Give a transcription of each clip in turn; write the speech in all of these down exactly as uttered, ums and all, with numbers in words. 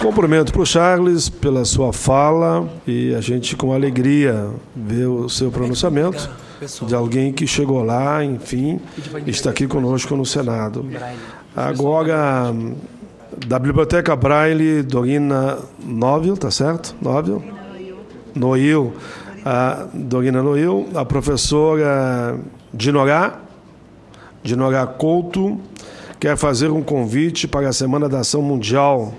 Cumprimento para o Charles pela sua fala e a gente com alegria vê o seu pronunciamento de alguém que chegou lá, enfim, está aqui conosco no Senado. Agora, da Biblioteca Braille, Dorina Noil, tá certo? Noil? Noil. A Dorina Noil, a professora Dinorá, Dinorá Couto, quer fazer um convite para a Semana da Ação Mundial,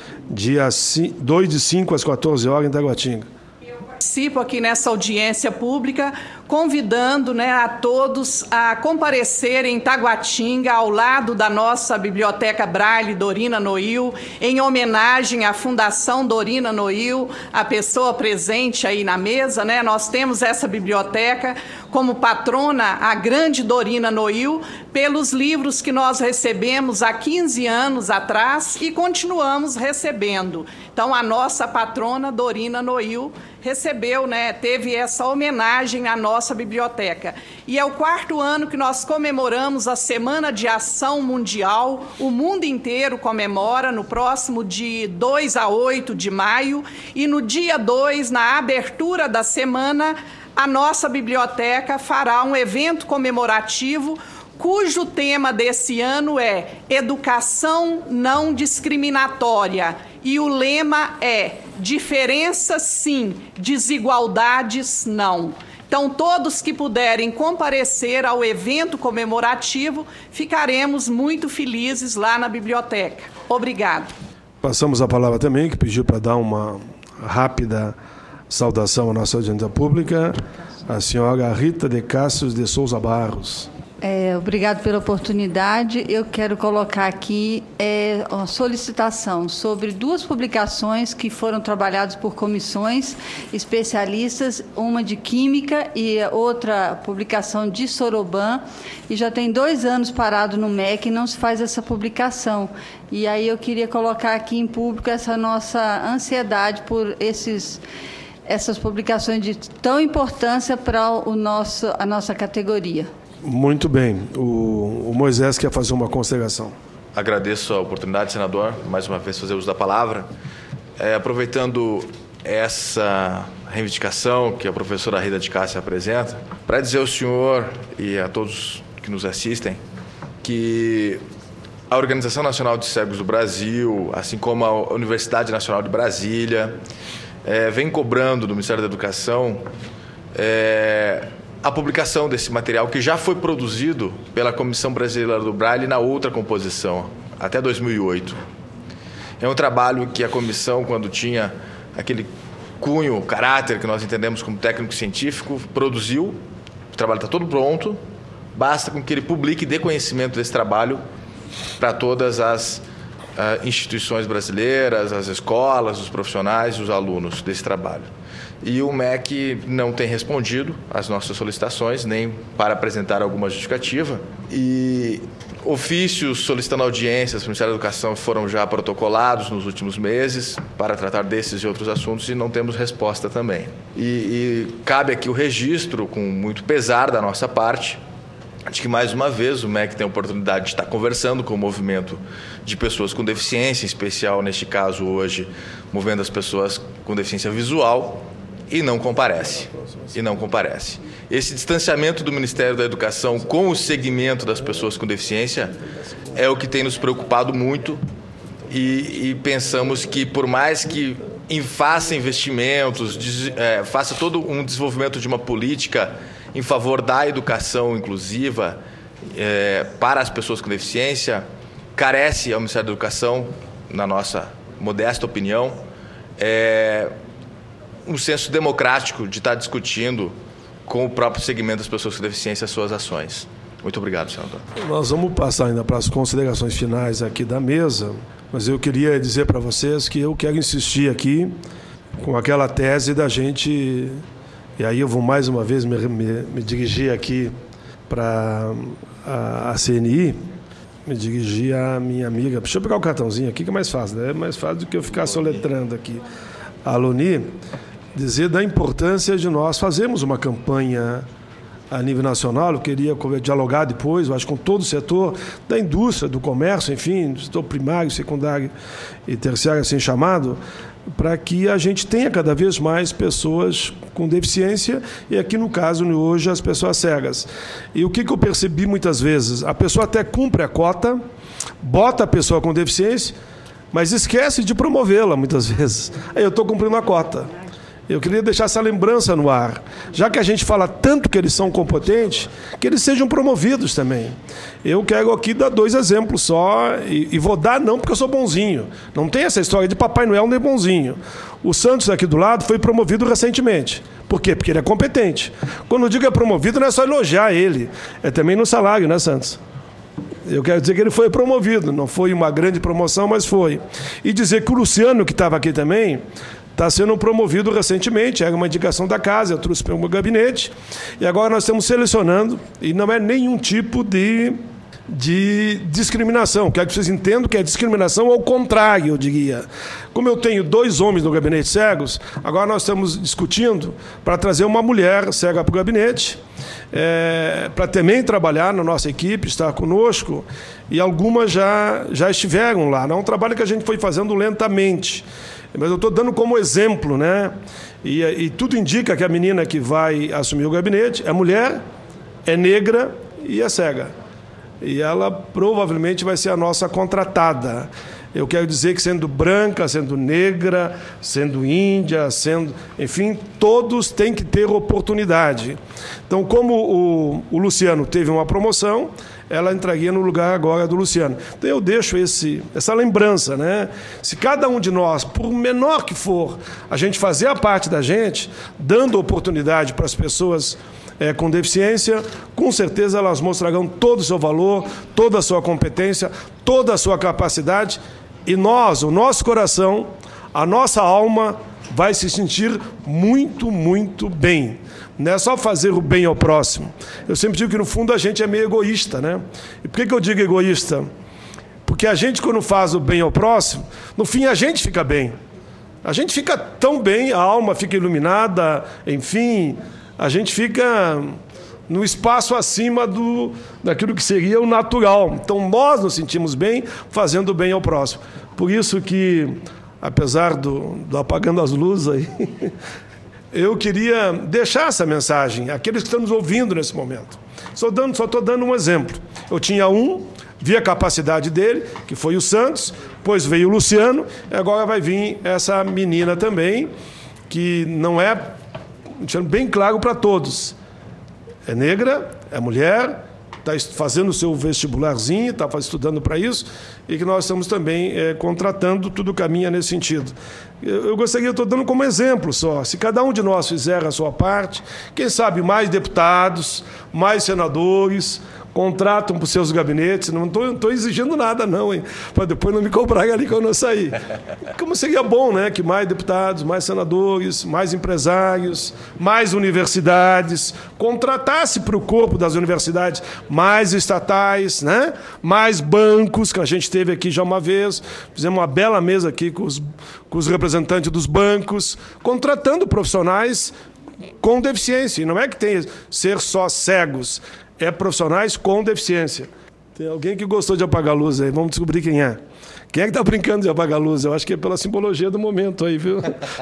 dia dois de cinco às quatorze horas, em Taguatinga. Eu participo aqui nessa audiência pública, convidando, né, a todos a comparecerem em Taguatinga, ao lado da nossa Biblioteca Braille Dorina Noil, em homenagem à Fundação Dorina Noil, a pessoa presente aí na mesa, né? Nós temos essa biblioteca como patrona a grande Dorina Noil, pelos livros que nós recebemos há quinze anos atrás e continuamos recebendo. Então, a nossa patrona Dorina Noil recebeu, né, teve essa homenagem à nossa biblioteca. E é o quarto ano que nós comemoramos a Semana de Ação Mundial. O mundo inteiro comemora no próximo de dois a oito de maio. E no dia dois, na abertura da semana, a nossa biblioteca fará um evento comemorativo cujo tema desse ano é Educação Não Discriminatória. E o lema é Diferença sim, desigualdades não. Então, todos que puderem comparecer ao evento comemorativo, ficaremos muito felizes lá na biblioteca. Obrigado. Passamos a palavra também, que pediu para dar uma rápida saudação à nossa audiência pública, a senhora Rita de Castro de Souza Barros. É, obrigado pela oportunidade. Eu quero colocar aqui é, uma solicitação sobre duas publicações que foram trabalhadas por comissões especialistas, uma de Química e outra publicação de Soroban, e já tem dois anos parado no M E C e não se faz essa publicação. E aí eu queria colocar aqui em público essa nossa ansiedade por esses... essas publicações de tão importância para o nosso, a nossa categoria. Muito bem. O, o Moisés quer fazer uma consideração. Agradeço a oportunidade, senador, mais uma vez fazer uso da palavra. É, aproveitando essa reivindicação que a professora Rita de Cássia apresenta, para dizer ao senhor e a todos que nos assistem que a Organização Nacional de Cegos do Brasil, assim como a Universidade Nacional de Brasília, é, vem cobrando do Ministério da Educação é, a publicação desse material que já foi produzido pela Comissão Brasileira do Braille na outra composição, até dois mil e oito. É um trabalho que a comissão, quando tinha aquele cunho, caráter que nós entendemos como técnico científico, produziu. O trabalho está todo pronto, basta com que ele publique e dê conhecimento desse trabalho para todas as uh, instituições brasileiras, as escolas, os profissionais e os alunos desse trabalho. E o M E C não tem respondido às nossas solicitações, nem para apresentar alguma justificativa. E ofícios solicitando audiências do Ministério da Educação foram já protocolados nos últimos meses para tratar desses e outros assuntos e não temos resposta também. E, e cabe aqui o registro, com muito pesar da nossa parte, de que, mais uma vez, o M E C tem a oportunidade de estar conversando com o movimento de pessoas com deficiência, em especial, neste caso, hoje, movendo as pessoas com deficiência visual, e não comparece. E não comparece. Esse distanciamento do Ministério da Educação com o segmento das pessoas com deficiência é o que tem nos preocupado muito e, e pensamos que, por mais que faça investimentos, des, é, faça todo um desenvolvimento de uma política em favor da educação inclusiva é, para as pessoas com deficiência, carece ao Ministério da Educação, na nossa modesta opinião, é, um senso democrático de estar discutindo com o próprio segmento das pessoas com deficiência as suas ações. Muito obrigado, senador. Nós vamos passar ainda para as considerações finais aqui da mesa, mas eu queria dizer para vocês que eu quero insistir aqui com aquela tese da gente, e aí eu vou mais uma vez me, me, me dirigir aqui para a, a C N I, me dirigir à minha amiga. Deixa eu pegar o cartãozinho aqui, que é mais fácil, né? É mais fácil do que eu ficar soletrando aqui. A Loni, dizer da importância de nós fazermos uma campanha a nível nacional, eu queria dialogar depois, eu acho, com todo o setor da indústria, do comércio, enfim, do setor primário, secundário e terciário, assim chamado, para que a gente tenha cada vez mais pessoas com deficiência, e aqui no caso, hoje, as pessoas cegas. E o que, que eu percebi muitas vezes? A pessoa até cumpre a cota, bota a pessoa com deficiência, mas esquece de promovê-la muitas vezes. Aí eu estou cumprindo a cota. Eu queria deixar essa lembrança no ar. Já que a gente fala tanto que eles são competentes, que eles sejam promovidos também. Eu quero aqui dar dois exemplos só, e, e vou dar não porque eu sou bonzinho. Não tem essa história de Papai Noel nem bonzinho. O Santos, aqui do lado, foi promovido recentemente. Por quê? Porque ele é competente. Quando eu digo é promovido, não é só elogiar ele. É também no salário, né, Santos? Eu quero dizer que ele foi promovido. Não foi uma grande promoção, mas foi. E dizer que o Luciano, que estava aqui também, está sendo promovido recentemente, era uma indicação da casa, eu trouxe para o meu gabinete, e agora nós estamos selecionando, e não é nenhum tipo de, de discriminação. Quero que vocês entendam que é discriminação ao contrário, eu diria. Como eu tenho dois homens no gabinete cegos, agora nós estamos discutindo para trazer uma mulher cega para o gabinete, é, para também trabalhar na nossa equipe, estar conosco, e algumas já, já estiveram lá. Não é um trabalho que a gente foi fazendo lentamente, mas eu estou dando como exemplo, né? E, e tudo indica que a menina que vai assumir o gabinete é mulher, é negra e é cega. E ela provavelmente vai ser a nossa contratada. Eu quero dizer que sendo branca, sendo negra, sendo índia, sendo... enfim, todos têm que ter oportunidade. Então, como o, o Luciano teve uma promoção, ela entraria no lugar agora do Luciano. Então, eu deixo esse, essa lembrança, né? Se cada um de nós, por menor que for, a gente fazer a parte da gente, dando oportunidade para as pessoas é, com deficiência, com certeza elas mostrarão todo o seu valor, toda a sua competência, toda a sua capacidade, e nós, o nosso coração, a nossa alma vai se sentir muito, muito bem. Não é só fazer o bem ao próximo. Eu sempre digo que, no fundo, a gente é meio egoísta, né? E por que que eu digo egoísta? Porque a gente, quando faz o bem ao próximo, no fim, a gente fica bem. A gente fica tão bem, a alma fica iluminada, enfim, a gente fica no espaço acima do, daquilo que seria o natural. Então, nós nos sentimos bem fazendo o bem ao próximo. Por isso que, apesar do, do apagando as luzes aí... eu queria deixar essa mensagem àqueles que estão nos ouvindo nesse momento. Só dando, só estou dando um exemplo. Eu tinha um, vi a capacidade dele, que foi o Santos, depois veio o Luciano, e agora vai vir essa menina também, que não é, deixando bem claro para todos, é negra, é mulher, está fazendo o seu vestibularzinho, está estudando para isso, e que nós estamos também é, contratando, tudo caminha nesse sentido. Eu, eu gostaria, eu estou dando como exemplo só, se cada um de nós fizer a sua parte, quem sabe mais deputados, mais senadores, contratam para os seus gabinetes, não estou exigindo nada não, hein, para depois não me cobrarem ali quando eu sair. Como seria bom, né, que mais deputados, mais senadores, mais empresários, mais universidades, contratasse para o corpo das universidades mais estatais, né, mais bancos, que a gente teve aqui já uma vez, fizemos uma bela mesa aqui com os, com os representantes dos bancos, contratando profissionais com deficiência. E não é que tem ser só cegos, é profissionais com deficiência. Tem alguém que gostou de apagar a luz aí, vamos descobrir quem é. Quem é que está brincando de apagar a luz? Eu acho que é pela simbologia do momento aí, viu?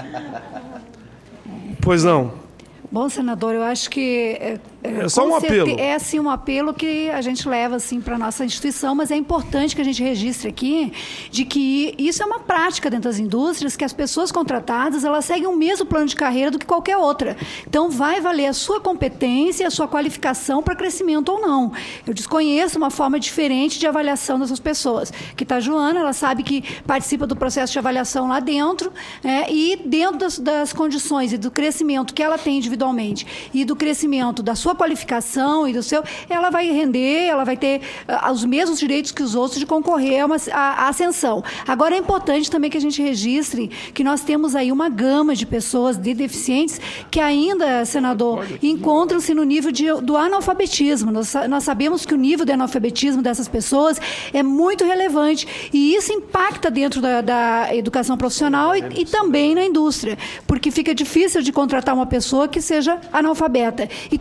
Pois não. Bom, senador, eu acho que... É, é só um apelo. É, assim, um apelo que a gente leva assim, para a nossa instituição, mas é importante que a gente registre aqui de que isso é uma prática dentro das indústrias, que as pessoas contratadas, elas seguem o mesmo plano de carreira do que qualquer outra. Então, vai valer a sua competência, a sua qualificação para crescimento ou não. Eu desconheço uma forma diferente de avaliação dessas pessoas. Que está a Joana, ela sabe que participa do processo de avaliação lá dentro, né, e dentro das, das condições e do crescimento que ela tem individualmente e do crescimento da sua qualificação e do seu, ela vai render, ela vai ter uh, os mesmos direitos que os outros de concorrer a uma a, a ascensão. Agora, é importante também que a gente registre que nós temos aí uma gama de pessoas de deficientes que ainda, senador, encontram-se no nível de, do analfabetismo. Nós, nós sabemos que o nível de analfabetismo dessas pessoas é muito relevante e isso impacta dentro da, da educação profissional e, e também na indústria, porque fica difícil de contratar uma pessoa que seja analfabeta e também fica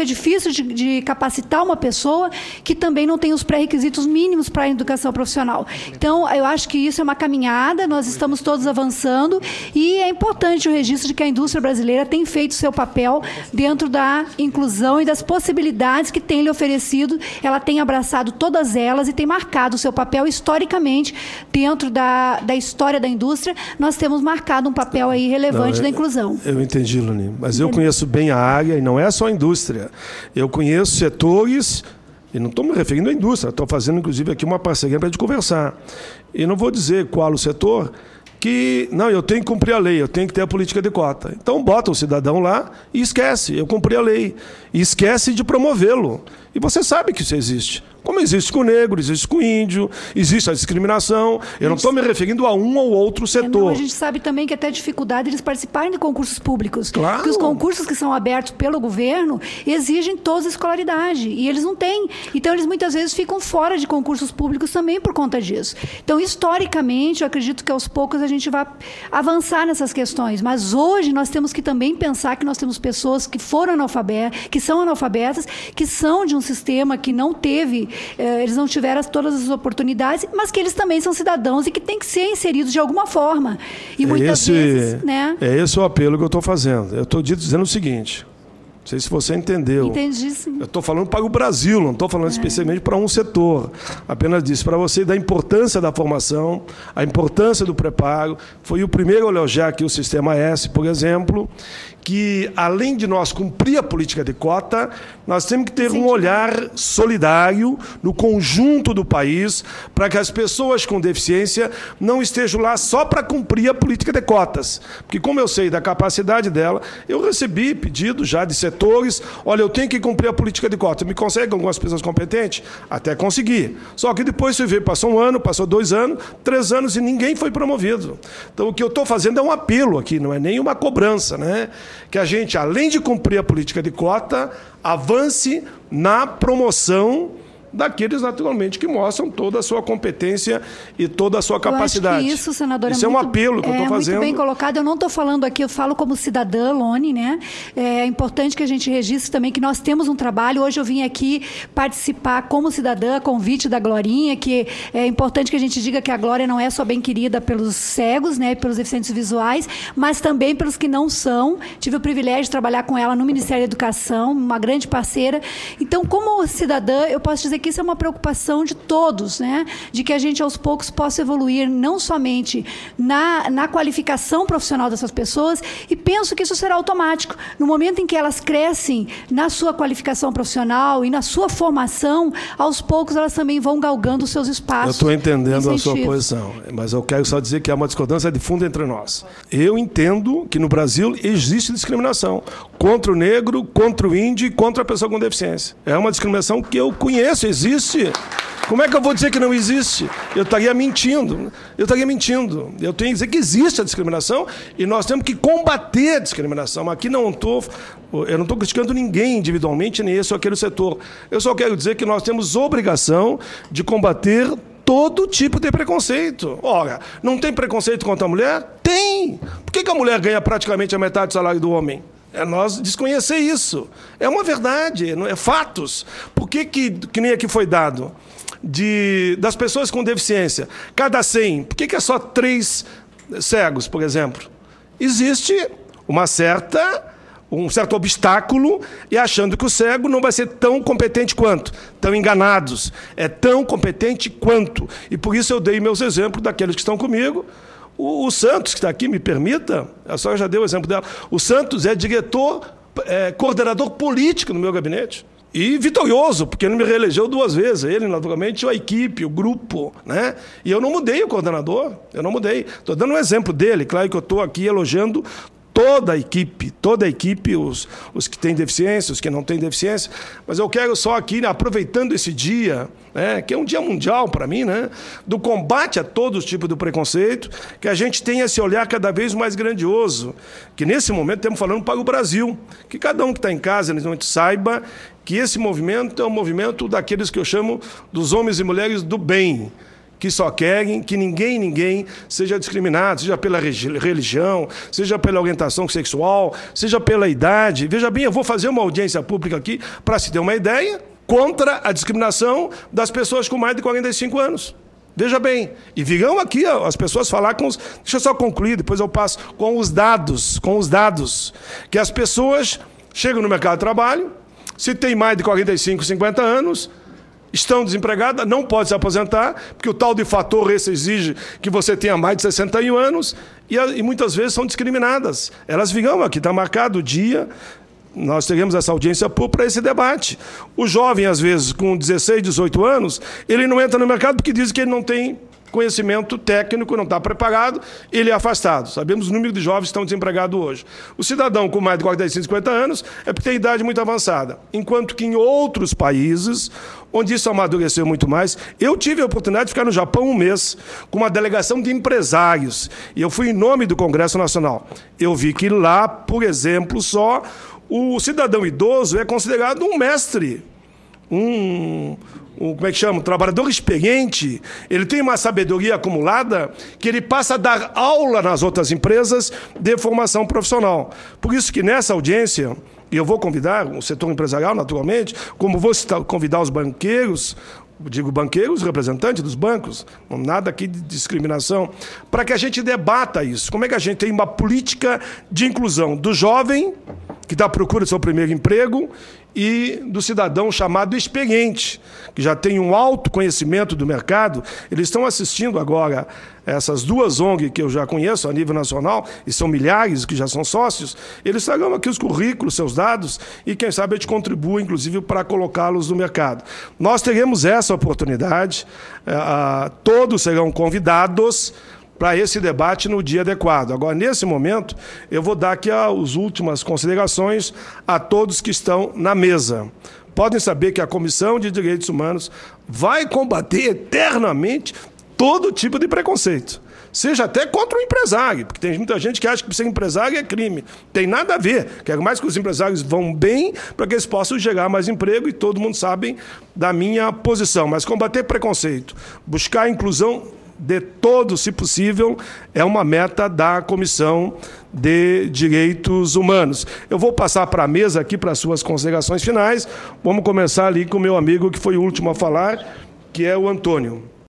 difícil de, de capacitar uma pessoa que também não tem os pré-requisitos mínimos para a educação profissional. Então, eu acho que isso é uma caminhada, nós estamos todos avançando e é importante o registro de que a indústria brasileira tem feito seu papel dentro da inclusão e das possibilidades que tem lhe oferecido. Ela tem abraçado todas elas e tem marcado o seu papel historicamente dentro da, da história da indústria. Nós temos marcado um papel aí relevante não, eu, da inclusão. Eu entendi, Loni, mas eu conheço bem a área e não é só a indústria. Eu conheço setores, e não estou me referindo à indústria, estou fazendo, inclusive, aqui uma parceria para a gente conversar. E não vou dizer qual o setor, que, não, eu tenho que cumprir a lei, eu tenho que ter a política de cota. Então, bota o cidadão lá e esquece, eu cumpri a lei. E esquece de promovê-lo. E você sabe que isso existe. Como existe com o negro, existe com o índio, existe a discriminação. Eu não estou me referindo a um ou outro setor. É, não, a gente sabe também que até a dificuldade eles participarem de concursos públicos. Claro. Porque os concursos que são abertos pelo governo exigem toda a escolaridade. E eles não têm. Então, eles muitas vezes ficam fora de concursos públicos também por conta disso. Então, historicamente, eu acredito que aos poucos a gente vai avançar nessas questões. Mas hoje nós temos que também pensar que nós temos pessoas que foram analfabetas, que são analfabetas, que são de um sistema que não teve... eles não tiveram todas as oportunidades, mas que eles também são cidadãos e que têm que ser inseridos de alguma forma. E muitas esse, vezes... Né? É esse o apelo que eu estou fazendo. Eu estou dizendo o seguinte, não sei se você entendeu. Entendi, sim. Eu estou falando para o Brasil, não estou falando é. especialmente para um setor. Apenas disse para você da importância da formação, a importância do preparo. Foi o primeiro a elogiar aqui o Sistema S, por exemplo, que, além de nós cumprir a política de cota, nós temos que ter Sim, um olhar solidário no conjunto do país para que as pessoas com deficiência não estejam lá só para cumprir a política de cotas. Porque, como eu sei da capacidade dela, eu recebi pedido já de setores, olha, eu tenho que cumprir a política de cota. Me consegue algumas pessoas competentes? Até consegui. Só que depois você vê, passou um ano, passou dois anos, três anos e ninguém foi promovido. Então, o que eu estou fazendo é um apelo aqui, não é nem uma cobrança, né? Que a gente, além de cumprir a política de cota, avance na promoção daqueles, naturalmente, que mostram toda a sua competência e toda a sua capacidade. Eu acho que isso, senador, isso é, muito, é um apelo que é, eu estou fazendo. É muito bem colocado. Eu não estou falando aqui, eu falo como cidadã, Loni, né? É importante que a gente registre também que nós temos um trabalho. Hoje eu vim aqui participar como cidadã, a convite da Glorinha, que é importante que a gente diga que a Glória não é só bem querida pelos cegos, né, pelos deficientes visuais, mas também pelos que não são. Tive o privilégio de trabalhar com ela no Ministério da Educação, uma grande parceira. Então, como cidadã, eu posso dizer que isso é uma preocupação de todos, né? De que a gente, aos poucos, possa evoluir não somente na, na qualificação profissional dessas pessoas, e penso que isso será automático. No momento em que elas crescem na sua qualificação profissional e na sua formação, aos poucos elas também vão galgando os seus espaços. Eu estou entendendo a sua posição, mas eu quero só dizer que há uma discordância de fundo entre nós. Eu entendo que no Brasil existe discriminação contra o negro, contra o índio e contra a pessoa com deficiência. É uma discriminação que eu conheço, existe. Como é que eu vou dizer que não existe? Eu estaria mentindo. Eu estaria mentindo. Eu tenho que dizer que existe a discriminação e nós temos que combater a discriminação. Aqui não estou, eu não estou criticando ninguém individualmente, nem esse ou aquele setor. Eu só quero dizer que nós temos obrigação de combater todo tipo de preconceito. Ora, não tem preconceito contra a mulher? Tem! Por que que a mulher ganha praticamente a metade do salário do homem? É nós desconhecer isso. É uma verdade, é fatos. Por que que, que nem aqui foi dado, de, das pessoas com deficiência, cada cem, por que que é só três cegos, por exemplo? Existe uma certa... um certo obstáculo e achando que o cego não vai ser tão competente quanto. Estão enganados. É tão competente quanto. E por isso eu dei meus exemplos daqueles que estão comigo. O, o Santos, que está aqui, me permita, a senhora já deu o exemplo dela. O Santos é diretor, é, coordenador político no meu gabinete. E vitorioso, porque ele me reelegeu duas vezes. Ele, naturalmente, a equipe, o grupo, né? E eu não mudei o coordenador. Eu não mudei. Estou dando um exemplo dele. Claro que eu estou aqui elogiando toda a equipe, toda a equipe, os, os que têm deficiência, os que não têm deficiência, mas eu quero só aqui, né, aproveitando esse dia, né, que é um dia mundial para mim, né, do combate a todos os tipos de preconceito, que a gente tenha esse olhar cada vez mais grandioso, que nesse momento estamos falando para o Brasil, que cada um que está em casa, nesse momento, saiba que esse movimento é um movimento daqueles que eu chamo dos homens e mulheres do bem, que só querem que ninguém, ninguém seja discriminado, seja pela religião, seja pela orientação sexual, seja pela idade. Veja bem, eu vou fazer uma audiência pública aqui para se ter uma ideia contra a discriminação das pessoas com mais de quarenta e cinco anos. Veja bem, e virão aqui as pessoas falar com os... Deixa eu só concluir, depois eu passo com os dados, com os dados, que as pessoas chegam no mercado de trabalho, se tem mais de quarenta e cinco, cinquenta anos, estão desempregadas, não pode se aposentar, porque o tal de fator esse exige que você tenha mais de sessenta e um anos, e, e muitas vezes são discriminadas. Elas virão aqui, está marcado o dia, nós teremos essa audiência pública para esse debate. O jovem, às vezes, com dezesseis, dezoito anos, ele não entra no mercado porque diz que ele não tem conhecimento técnico, não está preparado, ele é afastado. Sabemos o número de jovens que estão desempregados hoje. O cidadão com mais de quarenta e cinco, cinquenta anos é porque tem idade muito avançada. Enquanto que em outros países, onde isso amadureceu muito mais, eu tive a oportunidade de ficar no Japão um mês, com uma delegação de empresários, e eu fui em nome do Congresso Nacional. Eu vi que lá, por exemplo, só o cidadão idoso é considerado um mestre, um... Um, como é que chama? Um trabalhador experiente, ele tem uma sabedoria acumulada que ele passa a dar aula nas outras empresas de formação profissional. Por isso que nessa audiência, e eu vou convidar o setor empresarial, naturalmente, como vou convidar os banqueiros, digo banqueiros, representantes dos bancos, nada aqui de discriminação, para que a gente debata isso. Como é que a gente tem uma política de inclusão do jovem, que está à procura do seu primeiro emprego, e do cidadão chamado experiente, que já tem um alto conhecimento do mercado. Eles estão assistindo agora essas duas O N G que eu já conheço a nível nacional, e são milhares que já são sócios. Eles tragam aqui os currículos, seus dados, e quem sabe a gente contribua, inclusive, para colocá-los no mercado. Nós teremos essa oportunidade, todos serão convidados para esse debate no dia adequado. Agora, nesse momento, eu vou dar aqui as últimas considerações a todos que estão na mesa. Podem saber que a Comissão de Direitos Humanos vai combater eternamente todo tipo de preconceito, seja até contra o empresário, porque tem muita gente que acha que ser empresário é crime. Tem nada a ver. Quero mais que os empresários vão bem para que eles possam gerar mais emprego, e todo mundo sabe da minha posição. Mas combater preconceito, buscar a inclusão de todos, se possível, é uma meta da Comissão de Direitos Humanos. Eu vou passar para a mesa aqui para as suas considerações finais. Vamos começar ali com o meu amigo, que foi o último a falar, que é o Antônio.